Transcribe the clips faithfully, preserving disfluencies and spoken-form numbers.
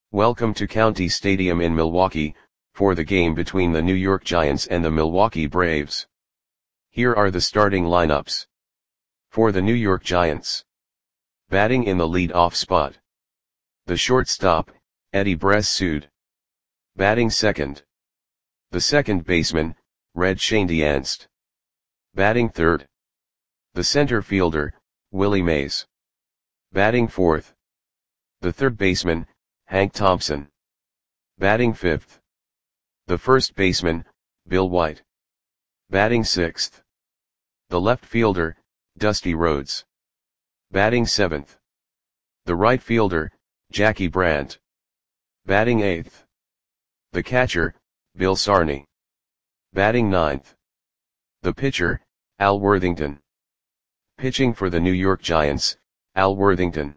Welcome to County Stadium in Milwaukee, for the game between the New York Giants and the Milwaukee Braves. Here are the starting lineups. For the New York Giants. Batting in the lead-off spot. The shortstop, Eddie Bress-Sood. Batting second. The second baseman, Red Schoendienst. Batting third. The center fielder, Willie Mays. Batting fourth. The third baseman, Hank Thompson. Batting fifth. The first baseman, Bill White. Batting sixth. The left fielder, Dusty Rhodes. Batting seventh. The right fielder, Jackie Brandt. Batting eighth. The catcher, Bill Sarney. Batting ninth. The pitcher, Al Worthington. Pitching for the New York Giants, Al Worthington.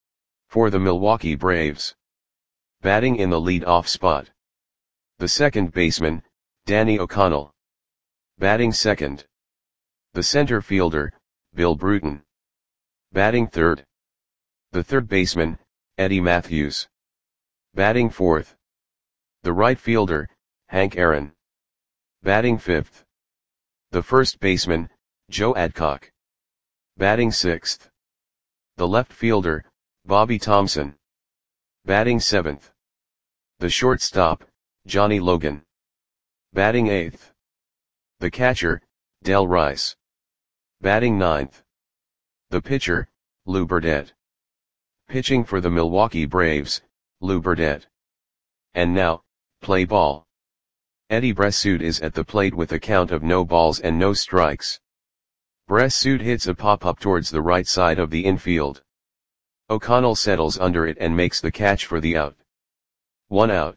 For the Milwaukee Braves. Batting in the lead-off spot. The second baseman, Danny O'Connell. Batting second. The center fielder, Bill Bruton. Batting third. The third baseman, Eddie Mathews. Batting fourth. The right fielder, Hank Aaron. Batting fifth. The first baseman, Joe Adcock. Batting sixth. The left fielder, Bobby Thomson. Batting seventh. The shortstop, Johnny Logan. Batting eighth. The catcher, Del Rice. Batting ninth. The pitcher, Lou Burdett. Pitching for the Milwaukee Braves, Lou Burdett. And now, play ball. Eddie Bress-Sood is at the plate with a count of no balls and no strikes. Bress-Sood hits a pop-up towards the right side of the infield. O'Connell settles under it and makes the catch for the out. One out.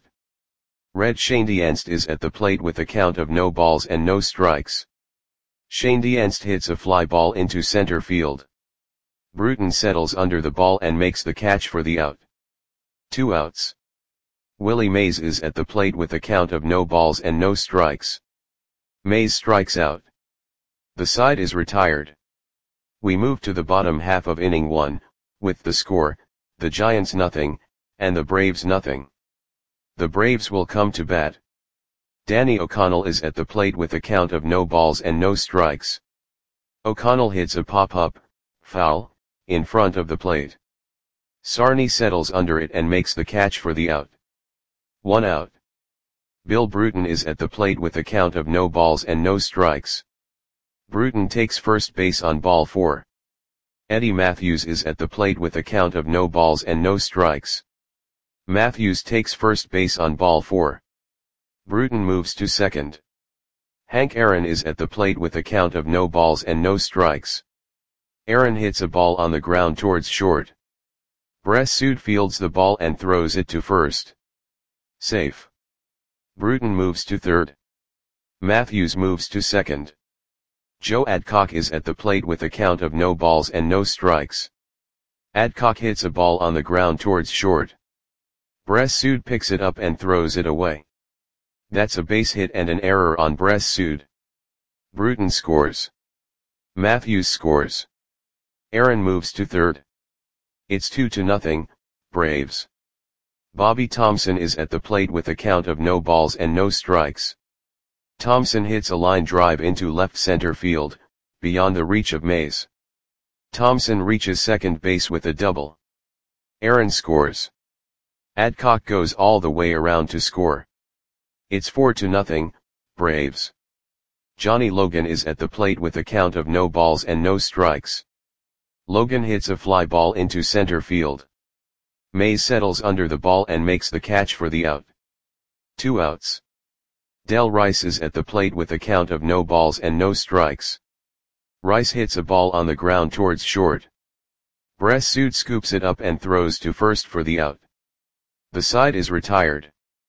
Red Schoendienst is at the plate with a count of no balls and no strikes. Schoendienst hits a fly ball into center field. Bruton settles under the ball and makes the catch for the out. Two outs. Willie Mays is at the plate with a count of no balls and no strikes. Mays strikes out. The side is retired. We move to the bottom half of inning one, with the score, the Giants nothing, and the Braves nothing. The Braves will come to bat. Danny O'Connell is at the plate with a count of no balls and no strikes. O'Connell hits a pop-up, foul, in front of the plate. Sarney settles under it and makes the catch for the out. One out. Bill Bruton is at the plate with a count of no balls and no strikes. Bruton takes first base on ball four. Eddie Mathews is at the plate with a count of no balls and no strikes. Mathews takes first base on ball four. Bruton moves to second. Hank Aaron is at the plate with a count of no balls and no strikes. Aaron hits a ball on the ground towards short. Bress-Sood fields the ball and throws it to first. Safe. Bruton moves to third. Mathews moves to second. Joe Adcock is at the plate with a count of no balls and no strikes. Adcock hits a ball on the ground towards short. Bress-Sood picks it up and throws it away. That's a base hit and an error on Bress-Sood. Bruton scores. Mathews scores. Aaron moves to third. It's two to nothing, Braves. Bobby Thomson is at the plate with a count of no balls and no strikes. Thomson hits a line drive into left center field, beyond the reach of Mays. Thomson reaches second base with a double. Aaron scores. Adcock goes all the way around to score. It's four to nothing, Braves. Johnny Logan is at the plate with a count of no balls and no strikes. Logan hits a fly ball into center field. Mays settles under the ball and makes the catch for the out. Two outs. Del Rice is at the plate with a count of no balls and no strikes. Rice hits a ball on the ground towards short. Bress-Sood scoops it up and throws to first for the out. The side is retired.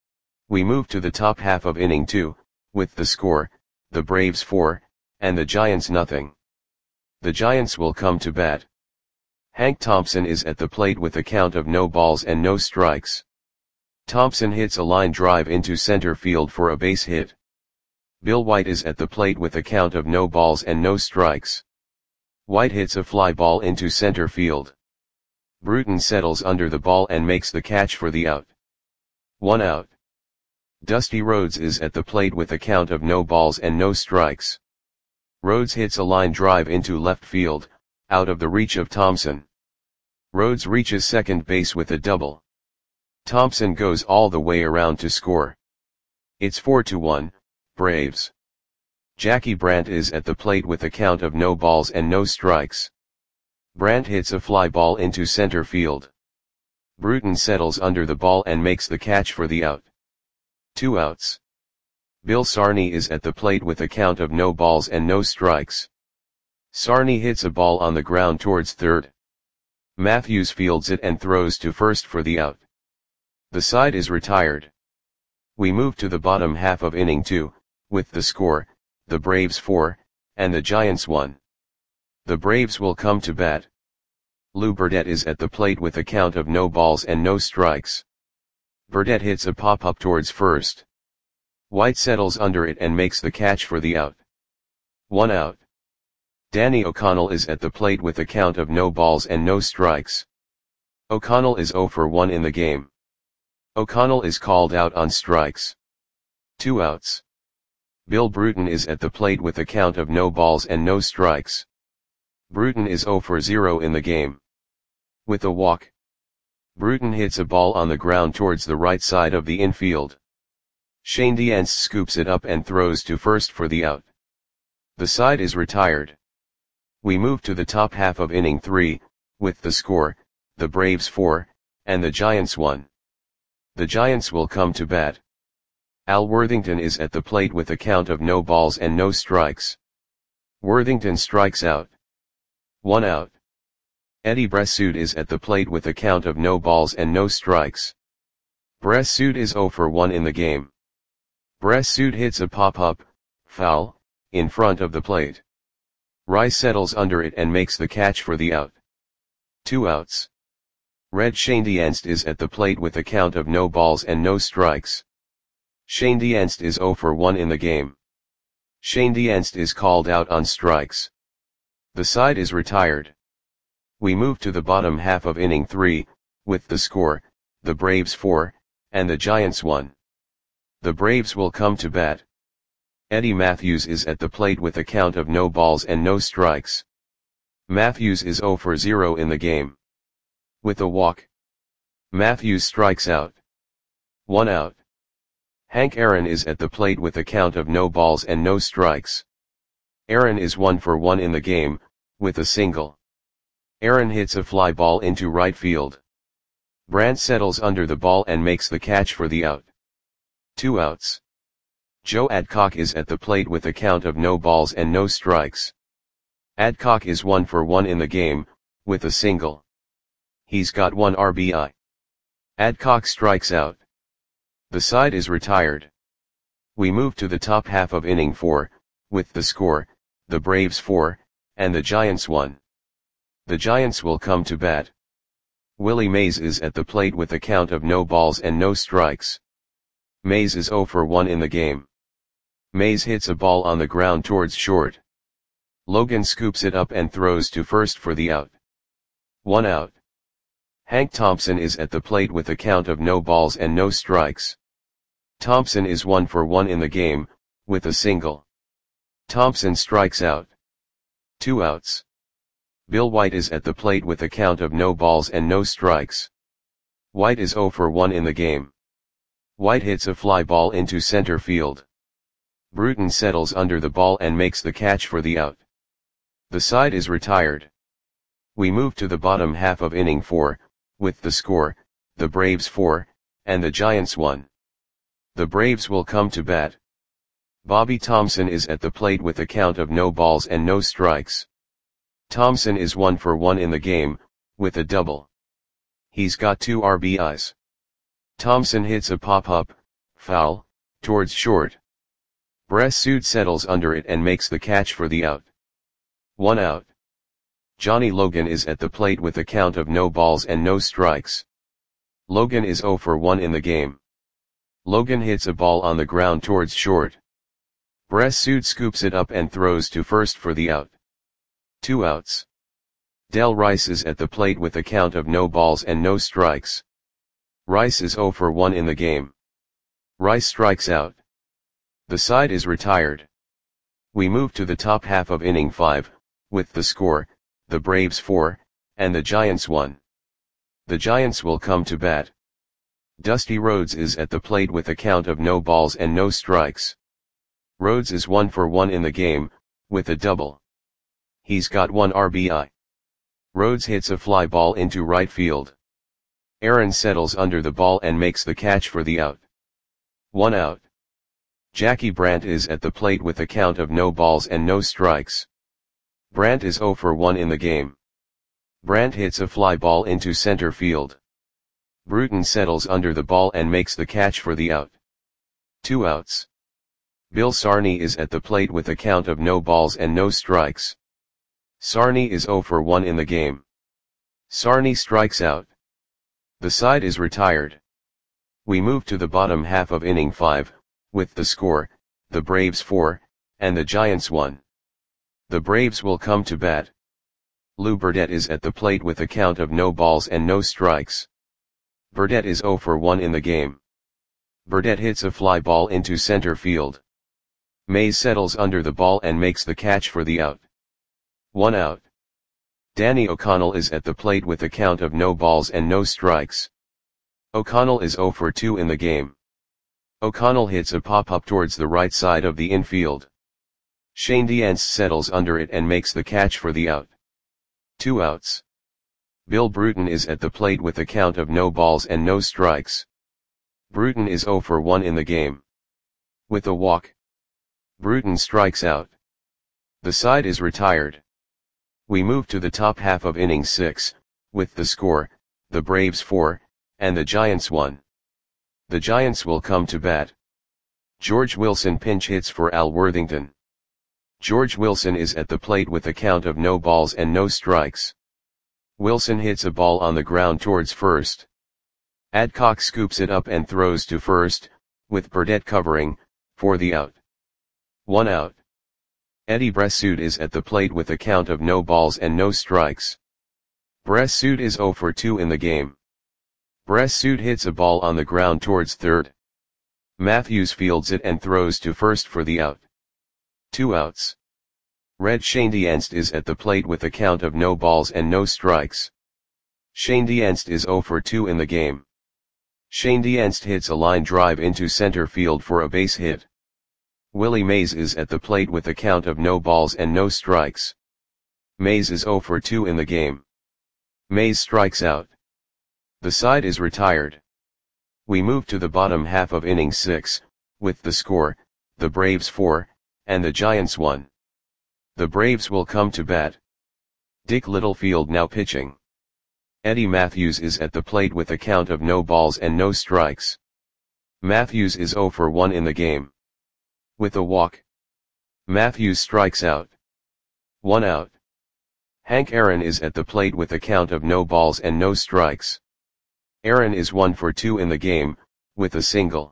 We move to the top half of inning two, with the score, the Braves four, and the Giants nothing. The Giants will come to bat. Hank Thompson is at the plate with a count of no balls and no strikes. Thompson hits a line drive into center field for a base hit. Bill White is at the plate with a count of no balls and no strikes. White hits a fly ball into center field. Bruton settles under the ball and makes the catch for the out. One out. Dusty Rhodes is at the plate with a count of no balls and no strikes. Rhodes hits a line drive into left field, out of the reach of Thompson. Rhodes reaches second base with a double. Thompson goes all the way around to score. It's four to one, Braves. Jackie Brandt is at the plate with a count of no balls and no strikes. Brandt hits a fly ball into center field. Bruton settles under the ball and makes the catch for the out. Two outs. Bill Sarney is at the plate with a count of no balls and no strikes. Sarney hits a ball on the ground towards third. Matthews fields it and throws to first for the out. The side is retired. We move to the bottom half of inning two, with the score, the Braves four, and the Giants one. The Braves will come to bat. Lou Burdette is at the plate with a count of no balls and no strikes. Burdette hits a pop-up towards first. White settles under it and makes the catch for the out. One out. Danny O'Connell is at the plate with a count of no balls and no strikes. O'Connell is oh for one in the game. O'Connell is called out on strikes. Two outs. Bill Bruton is at the plate with a count of no balls and no strikes. Bruton is oh for zero in the game. With a walk. Bruton hits a ball on the ground towards the right side of the infield. Shane Dientz scoops it up and throws to first for the out. The side is retired. We move to the top half of inning three, with the score, the Braves four, and the Giants one. The Giants will come to bat. Al Worthington is at the plate with a count of no balls and no strikes. Worthington strikes out. One out. Eddie Bressoud is at the plate with a count of no balls and no strikes. Bressoud is oh for one in the game. Bressoud hits a pop-up, foul, in front of the plate. Rice settles under it and makes the catch for the out. Two outs. Red Shane Dientz is at the plate with a count of no balls and no strikes. Shane Dientz is oh for one in the game. Shane Dientz is called out on strikes. The side is retired. We move to the bottom half of inning three, with the score, the Braves four, and the Giants one. The Braves will come to bat. Eddie Matthews is at the plate with a count of no balls and no strikes. Matthews is oh for zero in the game. With a walk. Matthews strikes out. One out. Hank Aaron is at the plate with a count of no balls and no strikes. Aaron is one for one in the game, with a single. Aaron hits a fly ball into right field. Brandt settles under the ball and makes the catch for the out. Two outs. Joe Adcock is at the plate with a count of no balls and no strikes. Adcock is one for one in the game, with a single. He's got one R B I. Adcock strikes out. The side is retired. We move to the top half of inning four, with the score, the Braves four, and the Giants one. The Giants will come to bat. Willie Mays is at the plate with a count of no balls and no strikes. Mays is oh for one in the game. Mays hits a ball on the ground towards short. Logan scoops it up and throws to first for the out. One out. Hank Thompson is at the plate with a count of no balls and no strikes. Thompson is one for one in the game, with a single. Thompson strikes out. Two outs. Bill White is at the plate with a count of no balls and no strikes. White is oh for one in the game. White hits a fly ball into center field. Bruton settles under the ball and makes the catch for the out. The side is retired. We move to the bottom half of inning four, with the score, the Braves four, and the Giants one. The Braves will come to bat. Bobby Thomson is at the plate with a count of no balls and no strikes. Thomson is one for one in the game, with a double. He's got two R B Is. Thomson hits a pop-up, foul, towards short. Bressoud settles under it and makes the catch for the out. One out. Johnny Logan is at the plate with a count of no balls and no strikes. Logan is oh for one in the game. Logan hits a ball on the ground towards short. Bressoud scoops it up and throws to first for the out. Two outs. Del Rice is at the plate with a count of no balls and no strikes. Rice is zero for one in the game. Rice strikes out. The side is retired. We move to the top half of inning five, with the score, the Braves four, and the Giants one. The Giants will come to bat. Dusty Rhodes is at the plate with a count of no balls and no strikes. Rhodes is one for one in the game, with a double. He's got one R B I. Rhodes hits a fly ball into right field. Aaron settles under the ball and makes the catch for the out. One out. Jackie Brandt is at the plate with a count of no balls and no strikes. Brandt is zero for one in the game. Brandt hits a fly ball into center field. Bruton settles under the ball and makes the catch for the out. Two outs. Bill Sarney is at the plate with a count of no balls and no strikes. Sarney is zero for one in the game. Sarney strikes out. The side is retired. We move to the bottom half of inning five, with the score, the Braves four, and the Giants one. The Braves will come to bat. Lou Burdette is at the plate with a count of no balls and no strikes. Burdette is zero for one in the game. Burdette hits a fly ball into center field. Mays settles under the ball and makes the catch for the out. One out. Danny O'Connell is at the plate with a count of no balls and no strikes. O'Connell is zero for two in the game. O'Connell hits a pop-up towards the right side of the infield. Shane Diance settles under it and makes the catch for the out. Two outs. Bill Bruton is at the plate with a count of no balls and no strikes. Bruton is zero for one in the game. With a walk. Bruton strikes out. The side is retired. We move to the top half of inning six, with the score, the Braves four, and the Giants one. The Giants will come to bat. George Wilson pinch hits for Al Worthington. George Wilson is at the plate with a count of no balls and no strikes. Wilson hits a ball on the ground towards first. Adcock scoops it up and throws to first, with Burdette covering, for the out. One out. Eddie Bressoud is at the plate with a count of no balls and no strikes. Bressoud is zero for two in the game. Bressoud hits a ball on the ground towards third. Matthews fields it and throws to first for the out. Two outs. Red Schoendienst is at the plate with a count of no balls and no strikes. Schoendienst is zero for two in the game. Schoendienst hits a line drive into center field for a base hit. Willie Mays is at the plate with a count of no balls and no strikes. Mays is zero for two in the game. Mays strikes out. The side is retired. We move to the bottom half of inning six, with the score, the Braves four, and the Giants one. The Braves will come to bat. Dick Littlefield now pitching. Eddie Matthews is at the plate with a count of no balls and no strikes. Matthews is zero for one in the game. With a walk. Matthews strikes out. One out. Hank Aaron is at the plate with a count of no balls and no strikes. Aaron is one for two in the game, with a single.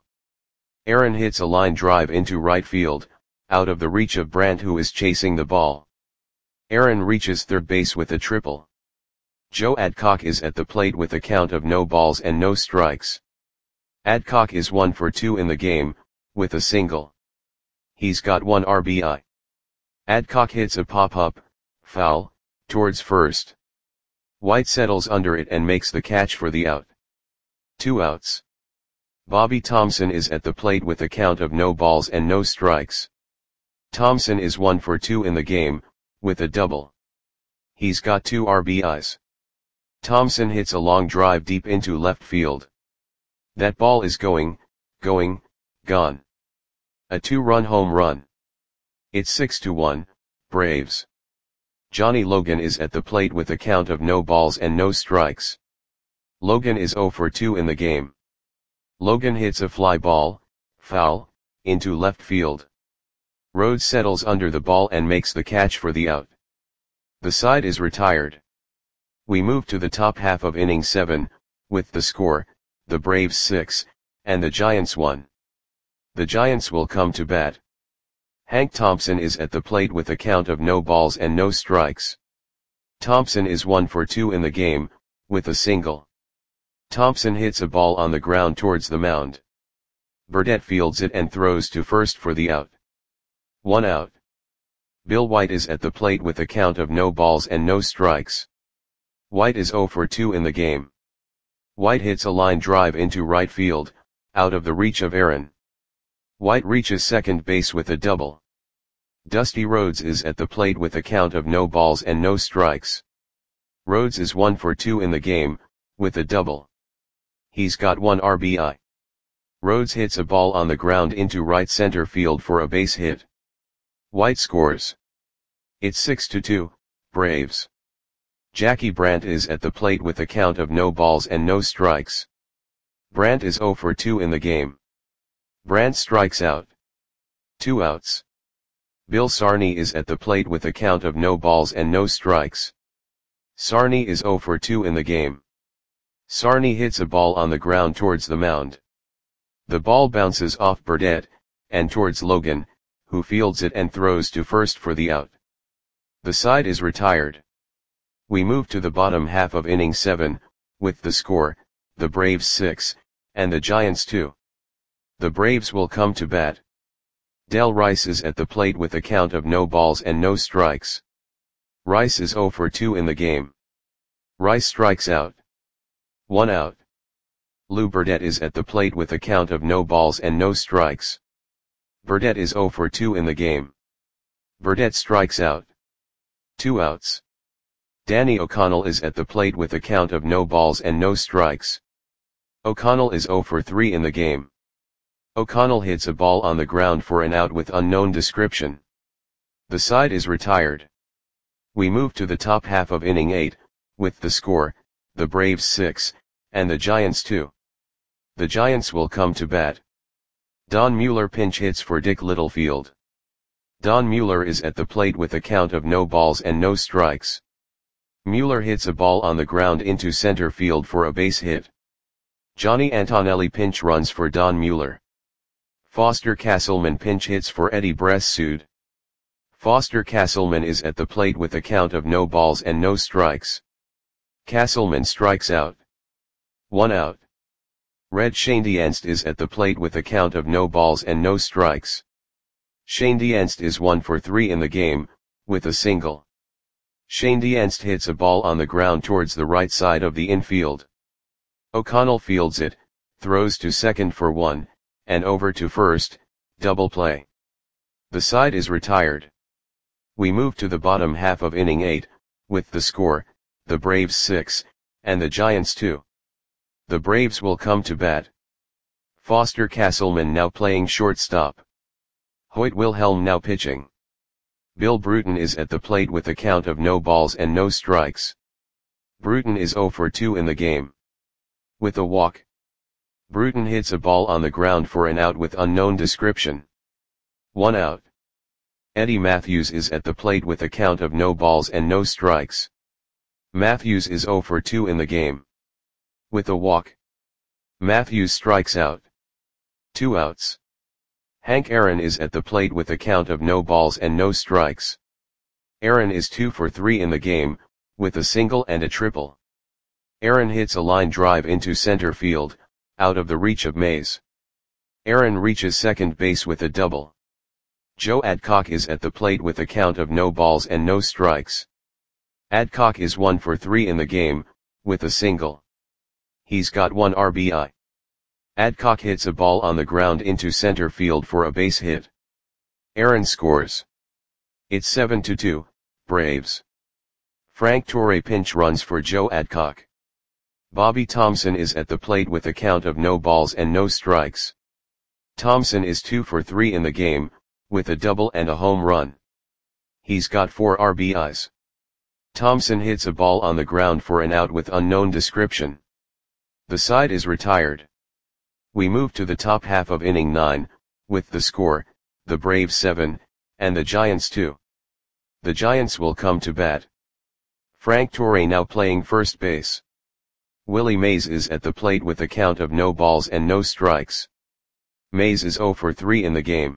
Aaron hits a line drive into right field, out of the reach of Brandt who is chasing the ball. Aaron reaches third base with a triple. Joe Adcock is at the plate with a count of no balls and no strikes. Adcock is one for two in the game, with a single. He's got one R B I. Adcock hits a pop-up, foul, towards first. White settles under it and makes the catch for the out. Two outs. Bobby Thompson is at the plate with a count of no balls and no strikes. Thompson is one for two in the game, with a double. He's got two R B Is. Thompson hits a long drive deep into left field. That ball is going, going, gone. A two-run home run. It's six to one, Braves. Johnny Logan is at the plate with a count of no balls and no strikes. Logan is zero for two in the game. Logan hits a fly ball, foul, into left field. Rhodes settles under the ball and makes the catch for the out. The side is retired. We move to the top half of inning seven, with the score, the Braves six, and the Giants one. The Giants will come to bat. Hank Thompson is at the plate with a count of no balls and no strikes. Thompson is one for two in the game, with a single. Thompson hits a ball on the ground towards the mound. Burdette fields it and throws to first for the out. One out. Bill White is at the plate with a count of no balls and no strikes. White is oh for two in the game. White hits a line drive into right field, out of the reach of Aaron. White reaches second base with a double. Dusty Rhodes is at the plate with a count of no balls and no strikes. Rhodes is one for two in the game, with a double. He's got one R B I. Rhodes hits a ball on the ground into right center field for a base hit. White scores. It's six to two, Braves. Jackie Brandt is at the plate with a count of no balls and no strikes. Brandt is oh for two in the game. Brandt strikes out. Two outs. Bill Sarney is at the plate with a count of no balls and no strikes. Sarney is oh for two in the game. Sarney hits a ball on the ground towards the mound. The ball bounces off Burdette, and towards Logan, who fields it and throws to first for the out. The side is retired. We move to the bottom half of inning seven, with the score, the Braves six, and the Giants two. The Braves will come to bat. Del Rice is at the plate with a count of no balls and no strikes. Rice is oh for two in the game. Rice strikes out. One out. Lou Burdette is at the plate with a count of no balls and no strikes. Burdette is oh for two in the game. Burdette strikes out. Two outs. Danny O'Connell is at the plate with a count of no balls and no strikes. O'Connell is oh for three in the game. O'Connell hits a ball on the ground for an out with unknown description. The side is retired. We move to the top half of inning eight, with the score, the Braves six, and the Giants two. The Giants will come to bat. Don Mueller pinch hits for Dick Littlefield. Don Mueller is at the plate with a count of no balls and no strikes. Mueller hits a ball on the ground into center field for a base hit. Johnny Antonelli pinch runs for Don Mueller. Foster Castleman pinch hits for Eddie Bressoud. Foster Castleman is at the plate with a count of no balls and no strikes. Castleman strikes out. One out. Red Schoendienst is at the plate with a count of no balls and no strikes. Schoendienst is one for three in the game, with a single. Schoendienst hits a ball on the ground towards the right side of the infield. O'Connell fields it, throws to second for one, and over to first, double play. The side is retired. We move to the bottom half of inning eight, with the score, the Braves six, and the Giants two. The Braves will come to bat. Foster Castleman now playing shortstop. Hoyt Wilhelm now pitching. Bill Bruton is at the plate with a count of no balls and no strikes. Bruton is oh for two in the game. With a walk. Bruton hits a ball on the ground for an out with unknown description. One out. Eddie Matthews is at the plate with a count of no balls and no strikes. Matthews is oh for two in the game. With a walk. Matthews strikes out. Two outs. Hank Aaron is at the plate with a count of no balls and no strikes. Aaron is two for three in the game, with a single and a triple. Aaron hits a line drive into center field, out of the reach of Mays. Aaron reaches second base with a double. Joe Adcock is at the plate with a count of no balls and no strikes. Adcock is one for three in the game, with a single. He's got one R B I. Adcock hits a ball on the ground into center field for a base hit. Aaron scores. It's seven to two, Braves. Frank Torre pinch runs for Joe Adcock. Bobby Thomson is at the plate with a count of no balls and no strikes. Thomson is two for three in the game, with a double and a home run. He's got four R B Is. Thomson hits a ball on the ground for an out with unknown description. The side is retired. We move to the top half of inning nine, with the score, the Braves seven, and the Giants two. The Giants will come to bat. Frank Torre now playing first base. Willie Mays is at the plate with a count of no balls and no strikes. Mays is oh for three in the game.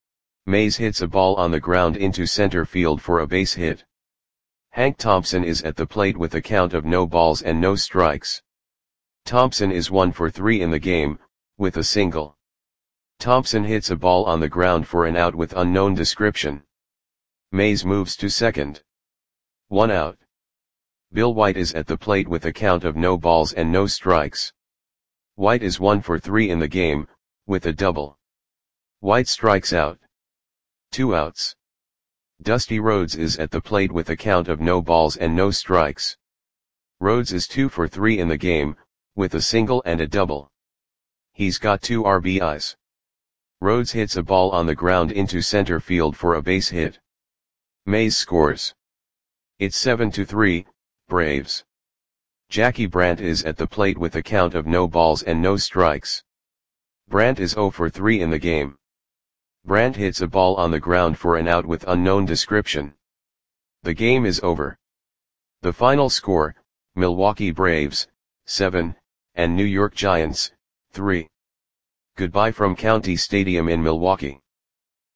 Mays hits a ball on the ground into center field for a base hit. Hank Thompson is at the plate with a count of no balls and no strikes. Thompson is one for three in the game, with a single. Thompson hits a ball on the ground for an out with unknown description. Mays moves to second. One out. Bill White is at the plate with a count of no balls and no strikes. White is one for three in the game, with a double. White strikes out. Two outs. Dusty Rhodes is at the plate with a count of no balls and no strikes. Rhodes is two for three in the game, with a single and a double. He's got two R B Is. Rhodes hits a ball on the ground into center field for a base hit. Mays scores. It's seven to three, Braves. Jackie Brandt is at the plate with a count of no balls and no strikes. Brandt is zero for three in the game. Brandt hits a ball on the ground for an out with unknown description. The game is over. The final score, Milwaukee Braves, seven, and New York Giants, three. Goodbye from County Stadium in Milwaukee.